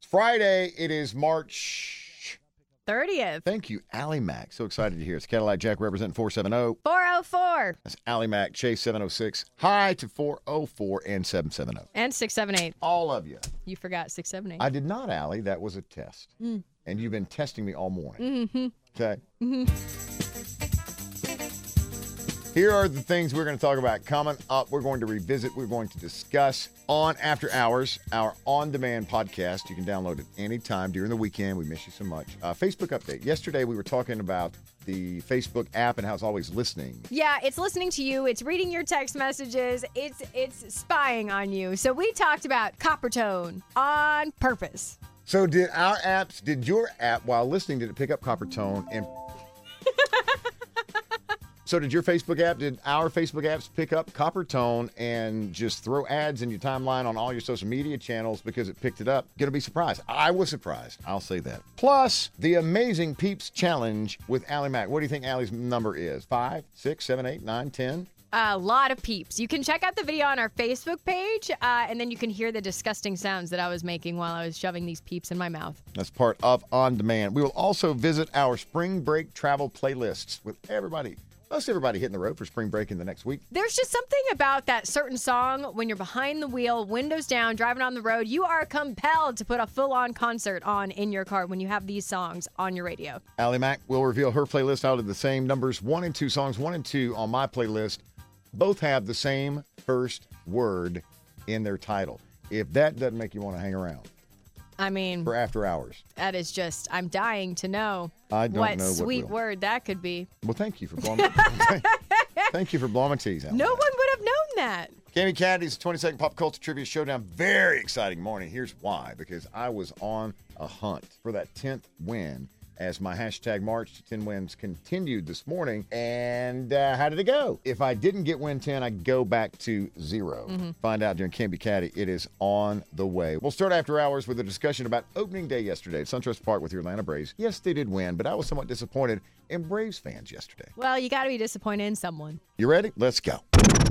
Friday. It is March 30th. Thank you, Allie Mack. So excited to hear. It's Cadillac Jack representing 470. 404. That's Allie Mack, Chase 706. Hi to 404 and 770. And 678. All of you. You forgot 678. I did not, Allie. That was a test. And you've been testing me all morning. Okay? Here are the things we're going to talk about. Coming up, we're going to revisit, we're going to discuss on After Hours, our on-demand podcast. You can download it anytime during the weekend. We miss you so much. Facebook update. Yesterday, we were talking about the Facebook app and how it's always listening. Yeah, it's listening to you. It's reading your text messages. It's spying on you. So we talked about Coppertone on purpose. So did your app, while listening, did it pick up Coppertone and... So did our Facebook apps pick up Coppertone and just throw ads in your timeline on all your social media channels because it picked it up? Gonna be surprised. I was surprised. I'll say that. Plus, the Amazing Peeps Challenge with Allie Mack. What do you think Allie's number is? 5, 6, 7, 8, 9, 10? A lot of peeps. You can check out the video on our Facebook page, and then you can hear the disgusting sounds that I was making while I was shoving these peeps in my mouth. That's part of On Demand. We will also visit our spring break travel playlists with everybody. Most everybody hitting the road for spring break in the next week. There's just something about that certain song when you're behind the wheel, windows down, driving on the road. You are compelled to put a full-on concert on in your car when you have these songs on your radio. Allie Mack will reveal her playlist out of the same numbers. 1 and 2 songs, 1 and 2 on my playlist. Both have the same first word in their title. If that doesn't make you want to hang around. I mean, for After Hours. That is just, I'm dying to know what sweet word that could be. Well, thank you for blowing Thank you for blowing my tease out. No one would have known that. Cammy Caddy's 20-second pop culture trivia showdown. Very exciting morning. Here's why. Because I was on a hunt for that 10th win as my hashtag March to 10 wins continued this morning. And how did it go? If I didn't get win 10, I go back to 0. Find out during Camby Caddy. It is on the way. We'll start After Hours with a discussion about opening day yesterday at SunTrust Park with your Atlanta Braves. Yes, they did win, but I was somewhat disappointed in Braves fans yesterday. Well, you got to be disappointed in someone. You ready? Let's go.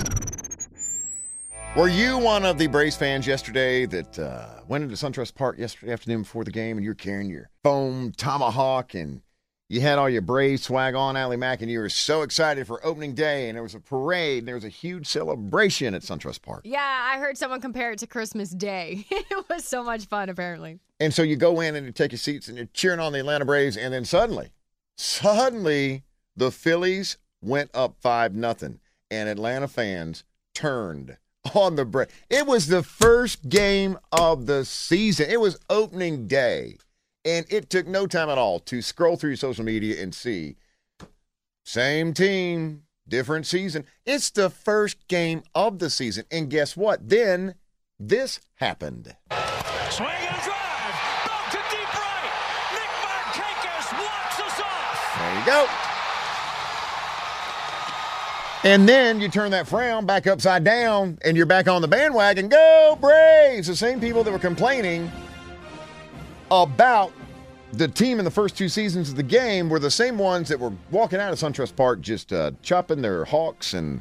Were you one of the Braves fans yesterday that went into SunTrust Park yesterday afternoon before the game and you're carrying your foam tomahawk and you had all your Braves swag on, Allie Mack, and you were so excited for opening day and there was a parade and there was a huge celebration at SunTrust Park? Yeah, I heard someone compare it to Christmas Day. It was so much fun, apparently. And so you go in and you take your seats and you're cheering on the Atlanta Braves, and then suddenly, the Phillies went up 5-0 and Atlanta fans turned on the break. It was the first game of the season. It was opening day. And it took no time at all to scroll through social media and see same team, different season. It's the first game of the season. And guess what? Then this happened. Swing and a drive. Ball to deep right. Nick Markakis walks us off. There you go. And then you turn that frown back upside down and you're back on the bandwagon. Go Braves! The same people that were complaining about the team in the first 2 seasons of the game were the same ones that were walking out of SunTrust Park just chopping their hawks and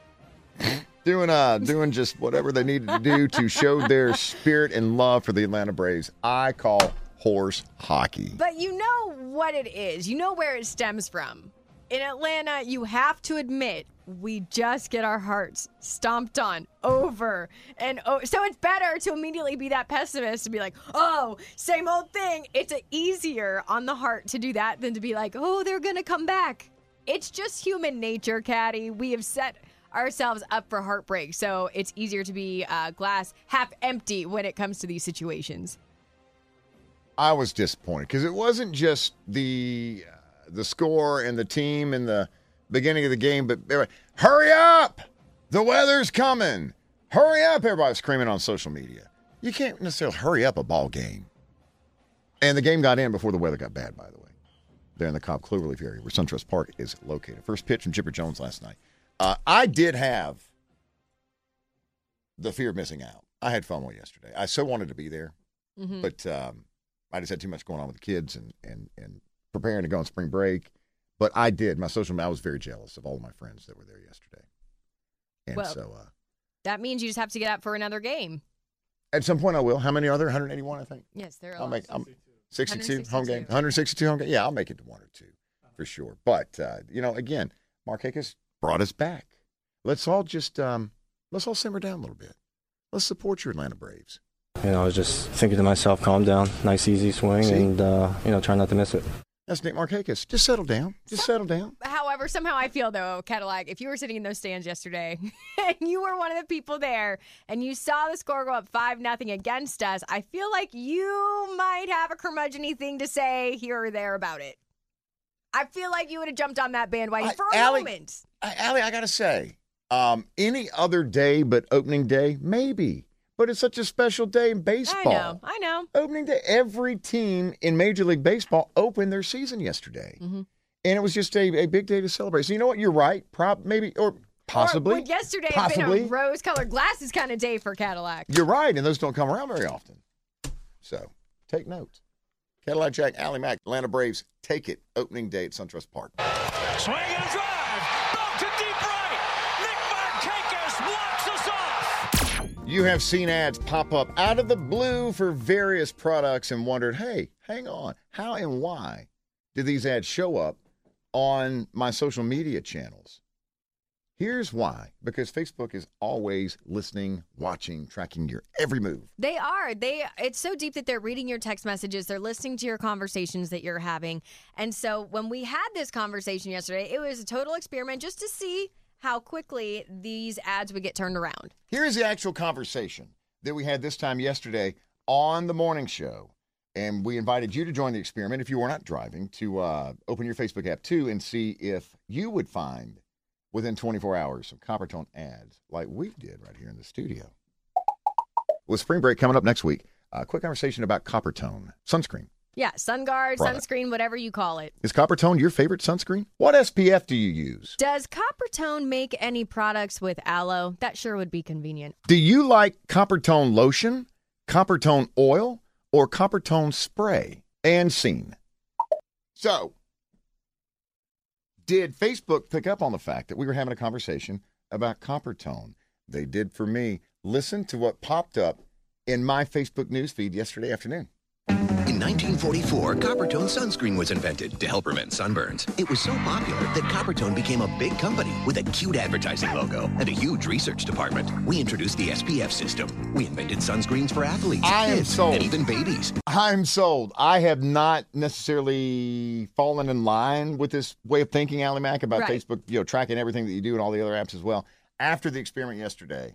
doing just whatever they needed to do to show their spirit and love for the Atlanta Braves. I call horse hockey. But you know what it is. You know where it stems from. In Atlanta, you have to admit, we just get our hearts stomped on over and over. So it's better to immediately be that pessimist and be like, oh, same old thing. It's easier on the heart to do that than to be like, oh, they're going to come back. It's just human nature, Caddy. We have set ourselves up for heartbreak. So it's easier to be glass half empty when it comes to these situations. I was disappointed because it wasn't just the score and the team in the beginning of the game, but they were, hurry up! The weather's coming! Hurry up! Everybody's screaming on social media. You can't necessarily hurry up a ball game. And the game got in before the weather got bad, by the way. There in the Cobb Cloverleaf area where SunTrust Park is located. First pitch from Chipper Jones last night. I did have the fear of missing out. I had FOMO yesterday. I so wanted to be there, but I just had too much going on with the kids and preparing to go on spring break. But I did. I was very jealous of all of my friends that were there yesterday. And well, that means you just have to get up for another game. At some point I will. How many are there? 181, I think. Yes, there are. I'll make 62 home 162. game. 162 home game. Yeah, I'll make it to 1 or 2 for sure. But again, Markakis brought us back. Let's all just let's all simmer down a little bit. Let's support your Atlanta Braves. I was just thinking to myself, calm down, nice easy swing, and try not to miss it. That's Nick Markakis. Just settle down. Settle down. However, somehow I feel, though, Cadillac, if you were sitting in those stands yesterday and you were one of the people there and you saw the score go up 5-0 against us, I feel like you might have a curmudgeon-y thing to say here or there about it. I feel like you would have jumped on that bandwagon for a moment. Allie, I got to say, any other day but opening day, maybe. But it's such a special day in baseball. I know. Opening day, every team in Major League Baseball opened their season yesterday. Mm-hmm. And it was just a big day to celebrate. So you know what? You're right. Maybe, or possibly. Or would yesterday have been a rose-colored glasses kind of day for Cadillac. You're right, and those don't come around very often. So take note. Cadillac Jack, Allie Mack, Atlanta Braves, take it. Opening day at SunTrust Park. Swing and a drive. Back to deep right. Nick Markakis walks us off. You have seen ads pop up out of the blue for various products and wondered, hey, hang on, how and why did these ads show up on my social media channels? Here's why. Because Facebook is always listening, watching, tracking your every move. They are. It's so deep that they're reading your text messages. They're listening to your conversations that you're having. And so when we had this conversation yesterday, it was a total experiment just to see how quickly these ads would get turned around. Here's the actual conversation that we had this time yesterday on the morning show. And we invited you to join the experiment, if you were not driving, to open your Facebook app too and see if you would find within 24 hours some Coppertone ads like we did right here in the studio. With spring break coming up next week, a quick conversation about Coppertone sunscreen. Yeah, SunGuard, sunscreen, whatever you call it. Is Coppertone your favorite sunscreen? What SPF do you use? Does Coppertone make any products with aloe? That sure would be convenient. Do you like Coppertone lotion, Coppertone oil, or Coppertone spray and scene? So, did Facebook pick up on the fact that we were having a conversation about Coppertone? They did for me. Listen to what popped up in my Facebook newsfeed yesterday afternoon. In 1944, Coppertone sunscreen was invented to help prevent sunburns. It was so popular that Coppertone became a big company with a cute advertising logo and a huge research department. We introduced the SPF system. We invented sunscreens for athletes, kids, and even babies. I'm sold. I have not necessarily fallen in line with this way of thinking, Allie Mack, about Facebook, tracking everything that you do and all the other apps as well. After the experiment yesterday,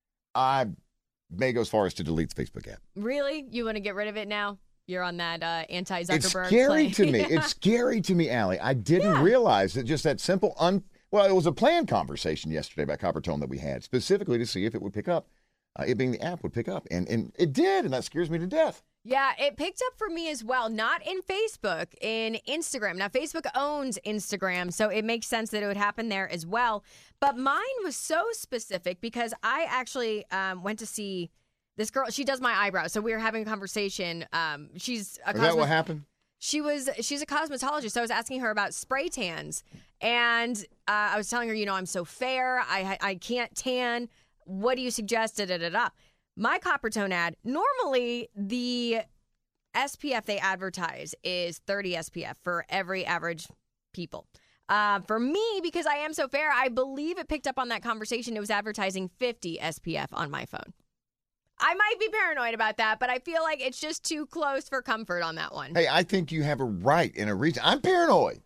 I may go as far as to delete the Facebook app. Really? You want to get rid of it now? You're on that anti-Zuckerberg It's scary plane. to me. It's scary to me, Allie. I didn't realize that just that simple, it was a planned conversation yesterday about Coppertone that we had, specifically to see if it would pick up, it being the app would pick up. And it did, and that scares me to death. Yeah, it picked up for me as well. Not in Facebook, in Instagram. Now, Facebook owns Instagram, so it makes sense that it would happen there as well. But mine was so specific because I actually went to see this girl. She does my eyebrows, so we were having a conversation. She's a Is that what happened? She's a cosmetologist, so I was asking her about spray tans. And I was telling her, I'm so fair. I can't tan. What do you suggest? Da-da-da-da. My Coppertone ad, normally the SPF they advertise is 30 SPF for every average people. For me, because I am so fair, I believe it picked up on that conversation. It was advertising 50 SPF on my phone. I might be paranoid about that, but I feel like it's just too close for comfort on that one. Hey, I think you have a right and a reason. I'm paranoid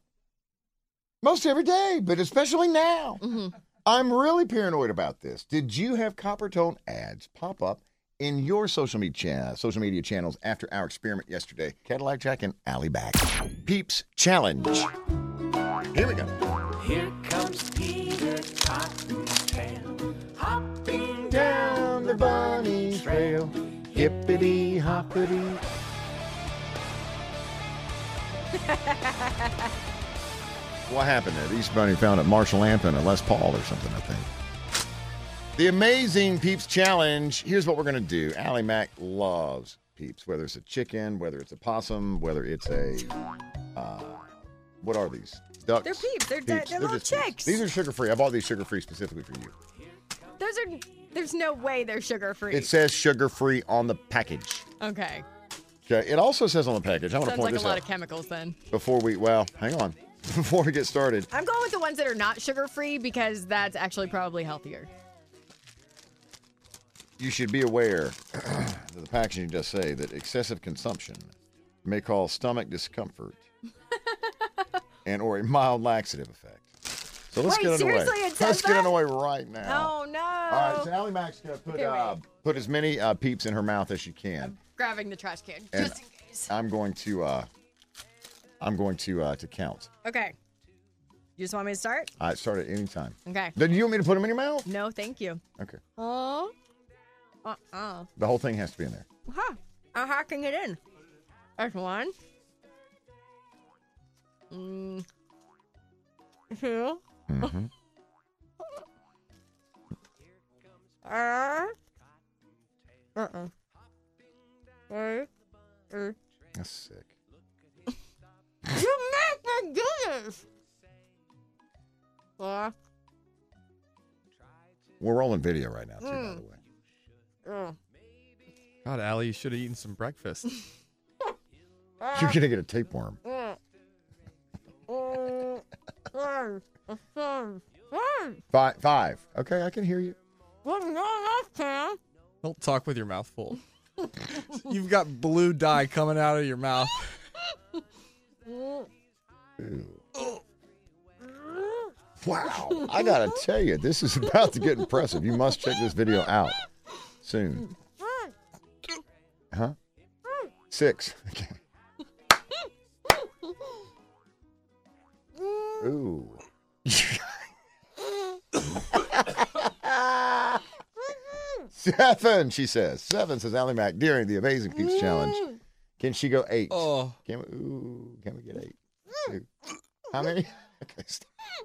most every day, but especially now. Mm-hmm. I'm really paranoid about this. Did you have Coppertone ads pop up in your social media channels after our experiment yesterday? Cadillac Jack and Allie back. Peeps Challenge. Here we go. Here comes Peter Cottontail, hopping Down the bunny trail, hippity hoppity. What happened there? These bunny found a Marshall amp and a Les Paul or something, I think. The amazing Peeps Challenge. Here's what we're going to do. Allie Mack loves Peeps, whether it's a chicken, whether it's a possum, whether it's a, what are these? Ducks? They're Peeps. They're little just chicks. Peeps. These are sugar-free. I bought these sugar-free specifically for you. Those are There's no way they're sugar-free. It says sugar-free on the package. Okay. Okay. It also says on the package. I want to Sounds point like a this lot out of chemicals then. before hang on. Before we get started. I'm going with the ones that are not sugar-free because that's actually probably healthier. You should be aware that the packaging does say that excessive consumption may cause stomach discomfort and or a mild laxative effect. So let's Wait, get underway. seriously, it says Let's get that? underway right now. Oh, no. All right, so Allie Mac's going Here, to wait. put as many peeps in her mouth as she can. Grabbing the trash can, And just in case. I'm going to count. Okay. You just want me to start? I start at any time. Okay. Do you want me to put them in your mouth? No, thank you. Okay. Oh. The whole thing has to be in there. Huh. I'm hacking it in. That's one. 2. Mm-hmm. 3. That's sick. You make me do this. 4. We're rolling video right now, too, by the way. God, Allie, you should have eaten some breakfast. You're going to get a tapeworm. 5. Okay, I can hear you. Don't talk with your mouth full. You've got blue dye coming out of your mouth. Ew. Wow. I got to tell you, this is about to get impressive. You must check this video out soon. Huh? 6. Okay. Ooh. 7, she says. 7, says Allie Mac, during the Amazing Peeps Challenge. Can she go 8? Oh. Can we get 8? 2. How many? Okay, stop.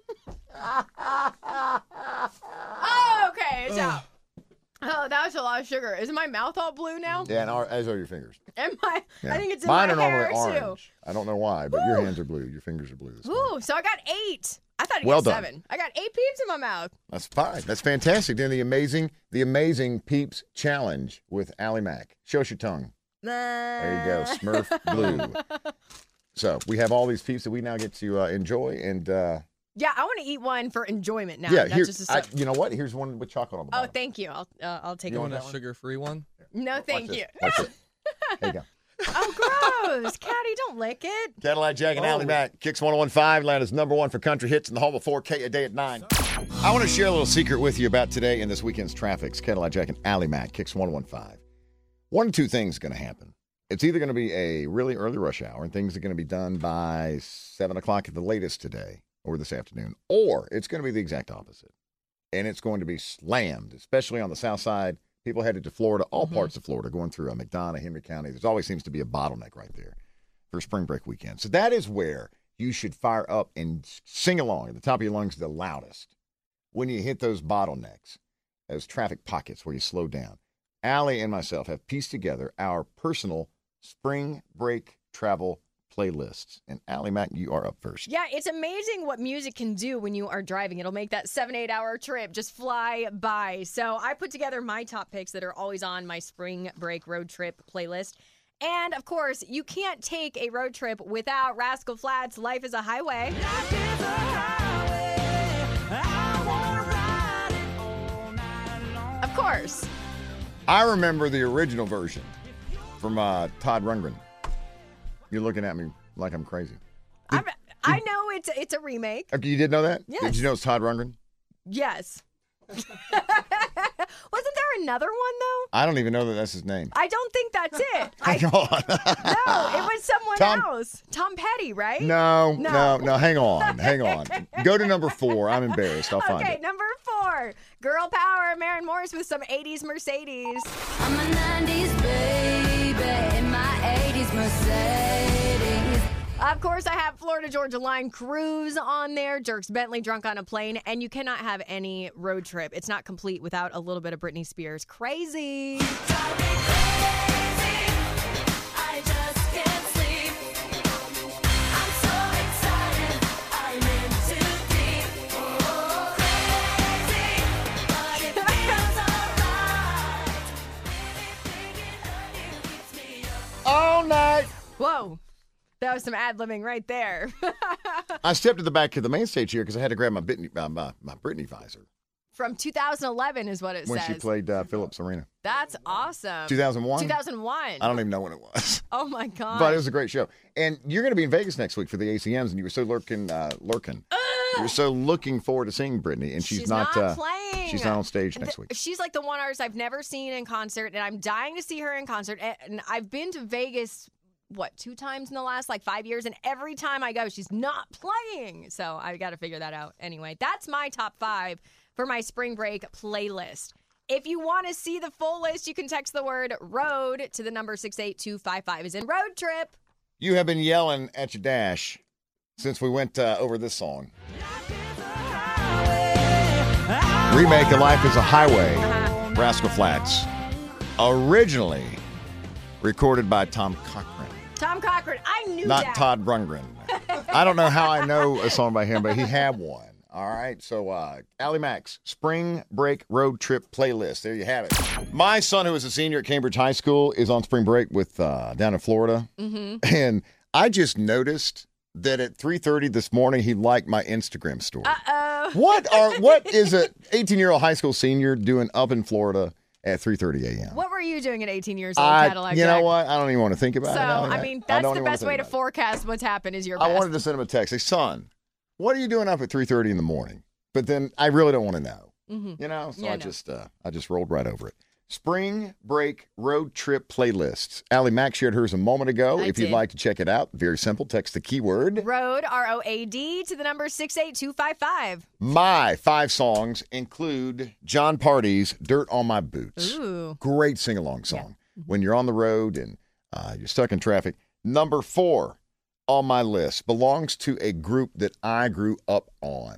Oh, okay, it's out. Oh, that was a lot of sugar. Is my mouth all blue now? Yeah, and as are your fingers. Am I? Yeah. I think it's in Mine my are normally hair, orange. I don't know why, but your hands are blue. Your fingers are blue this too. morning. Ooh, so I got 8. I thought I Well got done. 7. I got 8 peeps in my mouth. That's fine. That's fantastic. Doing the amazing Peeps Challenge with Allie Mac. Show us your tongue. There you go. Smurf blue. So we have all these peeps that we now get to enjoy. And Yeah, I want to eat one for enjoyment now. yeah, not here, just a you know what? Here's one with chocolate on the Oh, bottom. thank you. I'll take You it. want that a one? sugar-free one? No, thank Watch you. this. Watch this. There you go. Oh, gross. Caddy, don't lick it. Cadillac Jack and Allie Mac. Kicks 1015, Atlanta's #1 for country hits in the home of 4K a day at 9. I want to share a little secret with you about today and this weekend's traffic. Cadillac Jack and Allie Mac. Kicks 1015. One of two things is going to happen. It's either going to be a really early rush hour and things are going to be done by 7 o'clock at the latest today or this afternoon, or it's going to be the exact opposite. And it's going to be slammed, especially on the south side. People headed to Florida, all parts of Florida, going through McDonough, Henry County. There's always seems to be a bottleneck right there for spring break weekend. So that is where you should fire up and sing along at the top of your lungs the loudest when you hit those bottlenecks, those traffic pockets where you slow down. Allie and myself have pieced together our personal spring break travel playlists. And Allie Mac, you are up first. Yeah, it's amazing what music can do when you are driving. It'll make that 7-8 hour trip just fly by. So I put together my top picks that are always on my spring break road trip playlist. And of course, you can't take a road trip without Rascal Flatts' Life is a Highway. Of course. I remember the original version from Todd Rundgren. You're looking at me like I'm crazy. I know it's a remake. Okay, you did know that? Yes. Did you know it's Todd Rundgren? Yes. Wasn't there another one, though? I don't even know that that's his name. I don't think that's it. Hang on. No, it was someone Tom- else. Tom Petty, right? No. Hang on. Go to number 4. I'm embarrassed. I'll find Okay, it. number 4. Girl Power, Maren Morris with some 80s Mercedes. I'm a 90s baby in my 80s Mercedes. Of course, I have Florida Georgia Line Cruise on there, Dierks Bentley, Drunk on a Plane, and you cannot have any road trip. It's not complete without a little bit of Britney Spears. Crazy. I just can't sleep. I'm so excited. I'm in too deep. Oh, crazy, but it feels alright. night. Whoa. That was some ad-libbing right there. I stepped to the back of the main stage here because I had to grab my Britney visor From 2011 is what it when says. she played Phillips Arena. That's awesome. 2001? 2001. I don't even know when it was. Oh, my God. But it was a great show. And you're going to be in Vegas next week for the ACMs, and you were so lurking. You're so looking forward to seeing Britney, and she's not playing. She's not on stage next week. She's like the one artist I've never seen in concert, and I'm dying to see her in concert. And I've been to Vegas, 2 times in the last 5 years, and every time I go, she's not playing. So I got to figure that out. Anyway, that's my top 5 for my spring break playlist. If you want to see the full list, you can text the word ROAD to the number 68255. Is in road trip. You have been yelling at your dash since we went over this song. Remake of Life is a Highway, Rascal Flatts. Originally recorded by Tom Cochran. Tom Cochran, I knew that. Not Todd Rundgren. I don't know how I know a song by him, but he had one. All right, so Allie Mack's Spring Break Road Trip Playlist. There you have it. My son, who is a senior at Cambridge High School, is on spring break with down in Florida. Mm-hmm. And I just noticed that at 3:30 this morning, he liked my Instagram story. Uh-oh. What is an 18-year-old high school senior doing up in Florida at 3:30 a.m.? What were you doing at 18 years old, Cadillac You Jack? know what? I don't even want to think about it. So, I mean, that's the best way to forecast. forecast what's happened is your best. I wanted to send him a text. Say, son, what are you doing up at 3:30 in the morning? But then I really don't want to know. Mm-hmm. You know? So Yeah, I just rolled right over it. Spring Break Road Trip Playlists. Allie Mack shared hers a moment ago. If you'd like to check it out, very simple. Text the keyword ROAD, ROAD, to the number 68255. My 5 songs include John Party's Dirt on My Boots. Ooh. Great sing-along song. When you're on the road and you're stuck in traffic. Number 4 on my list belongs to a group that I grew up on.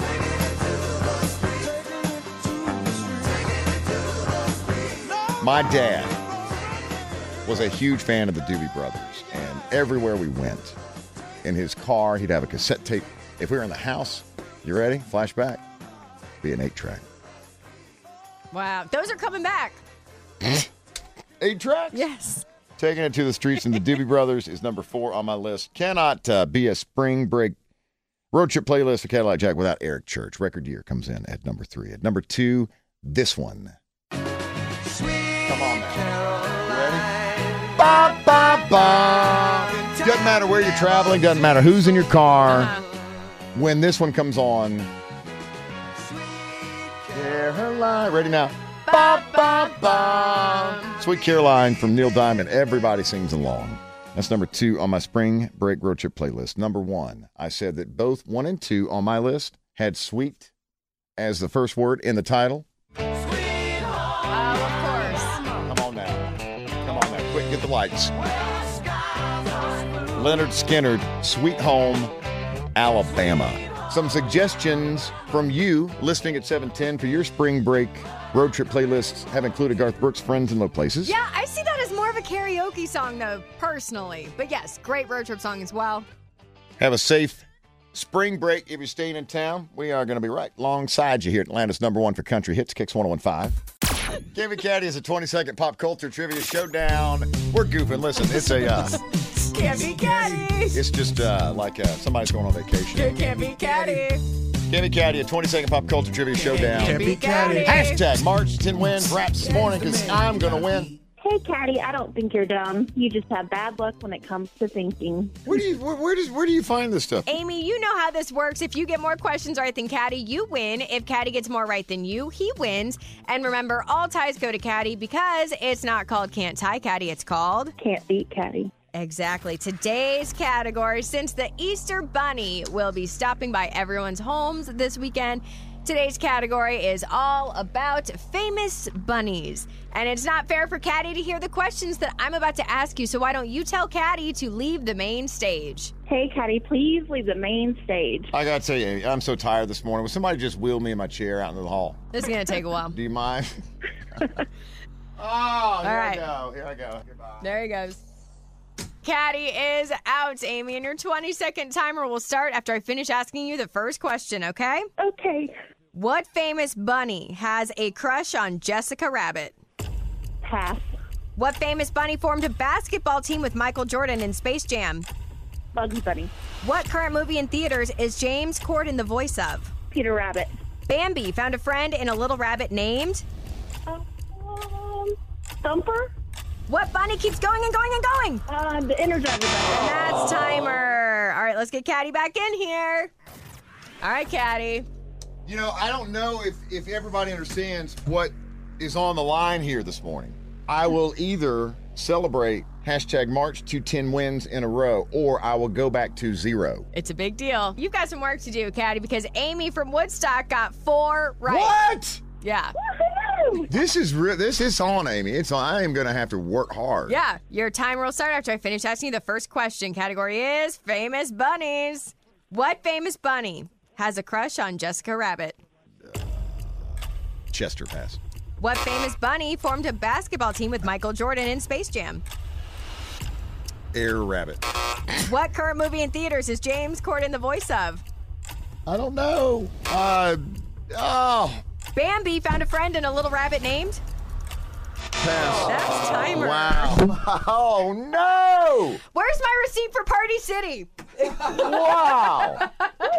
My dad was a huge fan of the Doobie Brothers, and everywhere we went, in his car, he'd have a cassette tape. If we were in the house, you ready? Flashback. Be an 8-track. Wow. Those are coming back. 8 tracks? Yes. Taking it to the streets, and the Doobie Brothers is number 4 on my list. Cannot be a spring break road trip playlist for Cadillac Jack without Eric Church. Record Year comes in at number 3. At number 2, this one. Come on now. You ready? Ba, ba, ba. Doesn't matter where you're traveling. Doesn't matter who's in your car. When this one comes on. Caroline. Ready now? Ba, ba, ba. Sweet Caroline from Neil Diamond. Everybody sings along. That's number 2 on my spring break road trip playlist. Number 1, I said that both 1 and 2 on my list had sweet as the first word in the title. Of course. Come on now. Quick, get the lights. Leonard Skinner, Sweet Home, Alabama. Some suggestions from you listening at 710 for your spring break road trip playlists have included Garth Brooks' Friends in Low Places. Yeah, I see that as more of a karaoke song, though, personally. But yes, great road trip song as well. Have a safe spring break if you're staying in town. We are going to be right alongside you here at Atlanta's number 1 for country hits, Kicks 101.5. Kevin Caddy is a 20-second pop culture trivia showdown. We're goofing. Listen, it's a... Can't be Caddy. It's just like somebody's going on vacation. Can't be Caddy. Kevin Caddy, a 20-second pop culture trivia showdown. Can't be Caddy. Hashtag March 10 win. Raps this morning because I'm going to win. Hey, Caddy, I don't think you're dumb. You just have bad luck when it comes to thinking. Where do you find this stuff? Amy, you know how this works. If you get more questions right than Caddy, you win. If Caddy gets more right than you, he wins. And remember, all ties go to Caddy because it's not called Can't Tie Caddy. It's called Can't beat Caddy. Exactly. Today's category, since the Easter Bunny will be stopping by everyone's homes this weekend, today's category is all about famous bunnies. And it's not fair for Caddy to hear the questions that I'm about to ask you, so why don't you tell Caddy to leave the main stage? Hey, Caddy, please leave the main stage. I got to tell you, I'm so tired this morning. Will somebody just wheel me in my chair out into the hall? This is going to take a while. Do you mind? Here right. I go. Goodbye. There he goes. Caddy is out, Amy, and your 20-second timer will start after I finish asking you the first question, okay? Okay. What famous bunny has a crush on Jessica Rabbit? Pass. What famous bunny formed a basketball team with Michael Jordan in Space Jam? Bugs Bunny. What current movie in theaters is James Corden the voice of? Peter Rabbit. Bambi found a friend in a little rabbit named? Thumper. What bunny keeps going and going and going? The Energizer And Bunny. that's timer. All right, let's get Caddy back in here. All right, Caddy. You know, I don't know if everybody understands what is on the line here this morning. I will either celebrate hashtag March to 10 wins in a row, or I will go back to 0. It's a big deal. You've got some work to do, Caddy, because Amy from Woodstock got 4 right. What? Yeah. This is on, Amy. It's on. I am going to have to work hard. Yeah. Your timer will start after I finish asking you the first question. Category is famous bunnies. What famous bunny has a crush on Jessica Rabbit? Chester pass. What famous bunny formed a basketball team with Michael Jordan in Space Jam? Air Rabbit. What current movie in theaters is James Corden the voice of? I don't know. Bambi found a friend in a little rabbit named? Pass. That's timer. Wow. Oh, no. Where's my receipt for Party City? Wow.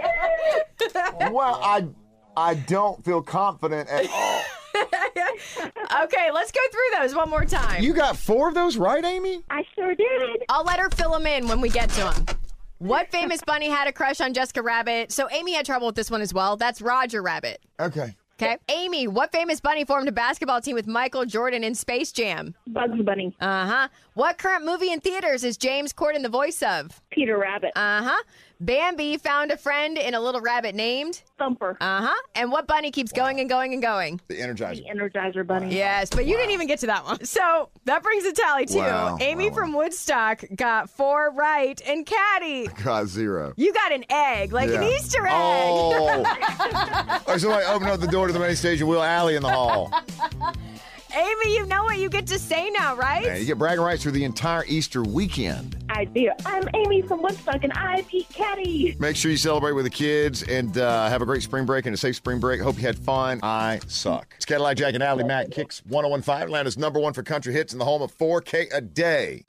Well, I don't feel confident at all. Okay, let's go through those one more time. You got 4 of those right, Amy? I sure did. I'll let her fill them in when we get to them. What famous bunny had a crush on Jessica Rabbit? So Amy had trouble with this one as well. That's Roger Rabbit. Okay. Okay. Amy, what famous bunny formed a basketball team with Michael Jordan in Space Jam? Bugs Bunny. Uh-huh. What current movie in theaters is James Corden the voice of? Peter Rabbit. Uh-huh. Bambi found a friend in a little rabbit named? Thumper. Uh-huh. And what bunny keeps going and going and going? The Energizer. The Energizer Bunny. Yes, but you didn't even get to that one. So that brings a tally, too. Wow. Amy from Woodstock got 4 right. And Caddy, Got 0. you got an egg, like an Yeah. Easter egg. Oh. Or somebody open up the door to the main station, Will Alley in the hall. Amy, you know what you get to say now, right? And you get bragging rights for the entire Easter weekend. I do. I'm Amy from Woodstock, and I beat Caddy. Make sure you celebrate with the kids and have a great spring break and a safe spring break. Hope you had fun. I suck. It's Cadillac Jack and Alley Matt Kicks 101.5, Atlanta's #1 for country hits and the home of 4K a day.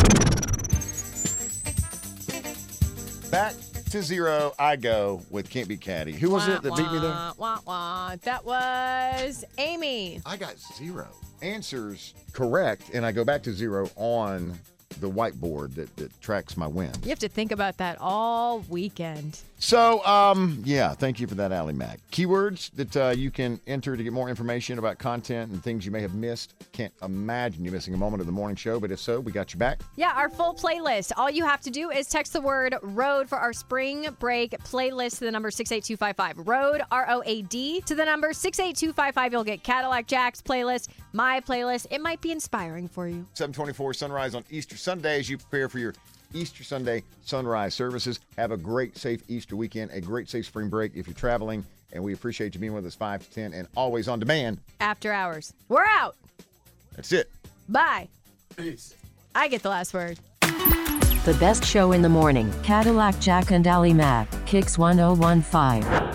Back to 0, I go with Can't Beat Caddy. Who was it that beat me there? Wah, wah. That was Amy. I got 0 answers correct, and I go back to 0 on the whiteboard that tracks my wins. You have to think about that all weekend. So, yeah, thank you for that, Allie Mac. Keywords that you can enter to get more information about content and things you may have missed. Can't imagine you missing a moment of the morning show, but if so, we got you back. Yeah, our full playlist. All you have to do is text the word ROAD for our spring break playlist to the number 68255. ROAD, ROAD, to the number 68255. You'll get Cadillac Jack's playlist, my playlist. It might be inspiring for you. 7:24 sunrise on Easter Sunday as you prepare for your Easter Sunday sunrise services. Have a great, safe Easter weekend, a great, safe spring break if you're traveling, and we appreciate you being with us 5 to 10 and always on demand. After hours. We're out. That's it. Bye. Peace. I get the last word. The best show in the morning. Cadillac Jack and Alley Mac. Kicks 101.5.